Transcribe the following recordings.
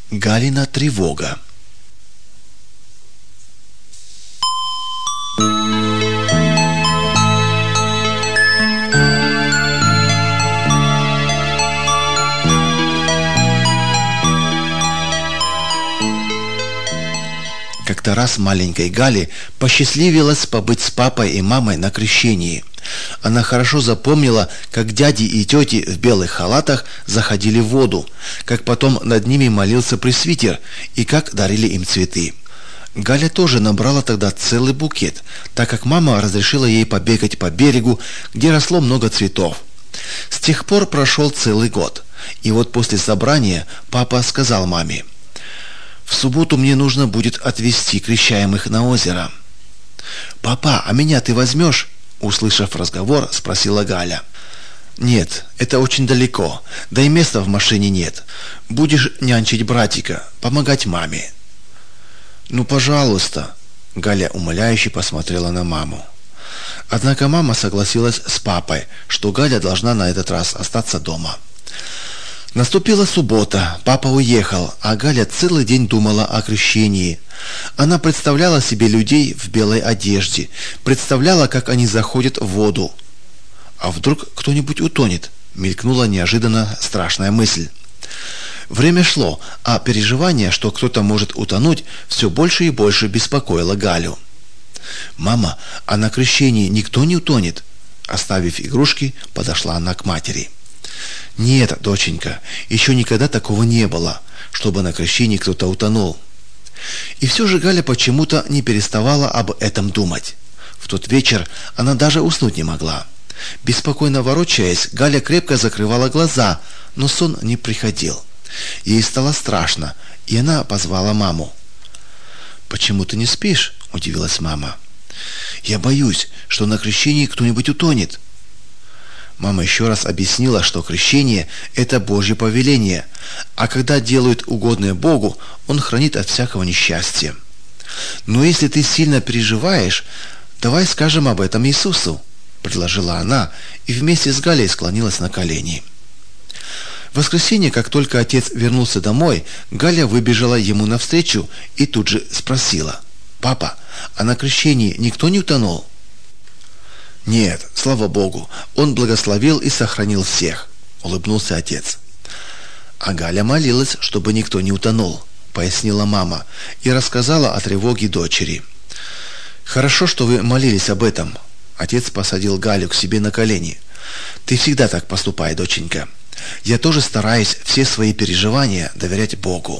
Галина тревога. Как-то раз маленькой Гале посчастливилось побыть с папой и мамой на крещении. Она хорошо запомнила, как дяди и тети в белых халатах заходили в воду, как потом над ними молился пресвитер и как дарили им цветы. Галя тоже набрала тогда целый букет, так как мама разрешила ей побегать по берегу, где росло много цветов. С тех пор прошел целый год, и вот после собрания папа сказал маме: «В субботу мне нужно будет отвезти крещаемых на озеро». «Папа, а меня ты возьмешь?» Услышав разговор, спросила Галя. «Нет, это очень далеко, да и места в машине нет. Будешь нянчить братика, помогать маме». «Ну, пожалуйста», — Галя умоляюще посмотрела на маму. Однако мама согласилась с папой, что Галя должна на этот раз остаться дома. Наступила суббота, папа уехал, а Галя целый день думала о крещении. Она представляла себе людей в белой одежде, представляла, как они заходят в воду. «А вдруг кто-нибудь утонет?» — мелькнула неожиданно страшная мысль. Время шло, а переживание, что кто-то может утонуть, все больше и больше беспокоило Галю. «Мама, а на крещении никто не утонет?» Оставив игрушки, подошла она к матери. «Нет, доченька, еще никогда такого не было, чтобы на крещении кто-то утонул». И все же Галя почему-то не переставала об этом думать. В тот вечер она даже уснуть не могла. Беспокойно ворочаясь, Галя крепко закрывала глаза, но сон не приходил. Ей стало страшно, и она позвала маму. «Почему ты не спишь?» – удивилась мама. «Я боюсь, что на крещении кто-нибудь утонет». Мама еще раз объяснила, что крещение – это Божье повеление, а когда делают угодное Богу, Он хранит от всякого несчастья. «Но если ты сильно переживаешь, давай скажем об этом Иисусу», – предложила она и вместе с Галей склонилась на колени. В воскресенье, как только отец вернулся домой, Галя выбежала ему навстречу и тут же спросила: «Папа, а на крещении никто не утонул?» «Нет, слава Богу, Он благословил и сохранил всех», — улыбнулся отец. «А Галя молилась, чтобы никто не утонул», — пояснила мама и рассказала о тревоге дочери. «Хорошо, что вы молились об этом». Отец посадил Галю к себе на колени. «Ты всегда так поступай, доченька. Я тоже стараюсь все свои переживания доверять Богу».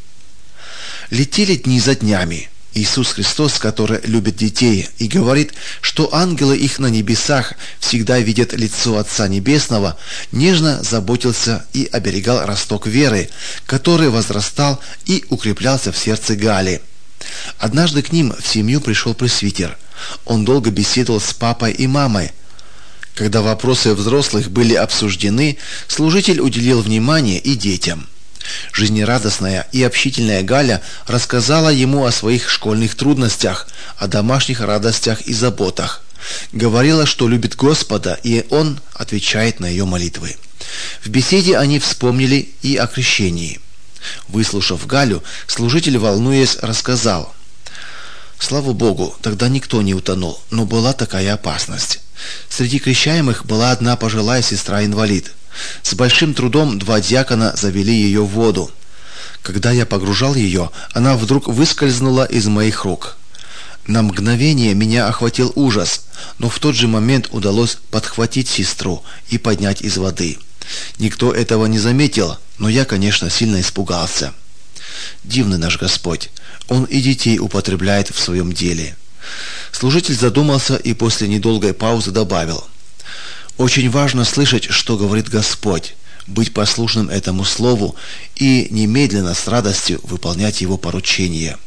Летели дни за днями. Иисус Христос, который любит детей и говорит, что ангелы их на небесах всегда видят лицо Отца Небесного, нежно заботился и оберегал росток веры, который возрастал и укреплялся в сердце Гали. Однажды к ним в семью пришел пресвитер. Он долго беседовал с папой и мамой. Когда вопросы взрослых были обсуждены, служитель уделил внимание и детям. Жизнерадостная и общительная Галя рассказала ему о своих школьных трудностях, о домашних радостях и заботах. Говорила, что любит Господа, и Он отвечает на ее молитвы. В беседе они вспомнили и о крещении. Выслушав Галю, служитель, волнуясь, рассказал: «Слава Богу, тогда никто не утонул, но была такая опасность. Среди крещаемых была одна пожилая сестра-инвалид. С большим трудом 2 диакона завели ее в воду. Когда я погружал ее, она вдруг выскользнула из моих рук. На мгновение меня охватил ужас, но в тот же момент удалось подхватить сестру и поднять из воды. Никто этого не заметил, но я, конечно, сильно испугался. Дивный наш Господь, Он и детей употребляет в своем деле». Служитель задумался и после недолгой паузы добавил: «Очень важно слышать, что говорит Господь, быть послушным этому слову и немедленно с радостью выполнять Его поручения.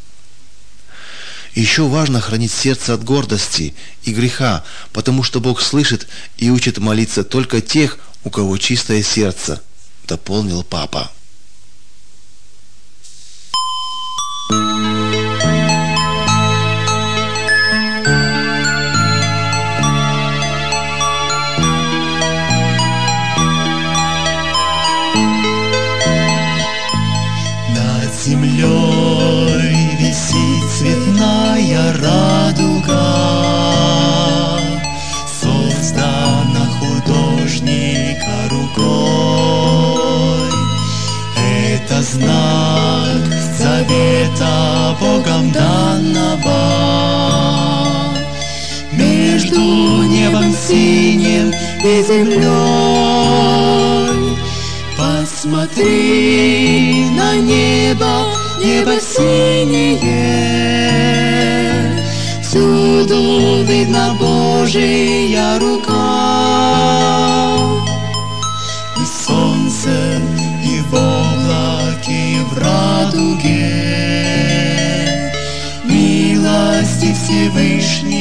Еще важно хранить сердце от гордости и греха, потому что Бог слышит и учит молиться только тех, у кого чистое сердце», — дополнил папа. землей висит цветная радуга, создана художника рукой. Это знак завета Богом данного между небом синим и землей. Посмотри на небо, небо синее, всюду видна Божия рука. И солнце, и в облаке, и в радуге милости Всевышней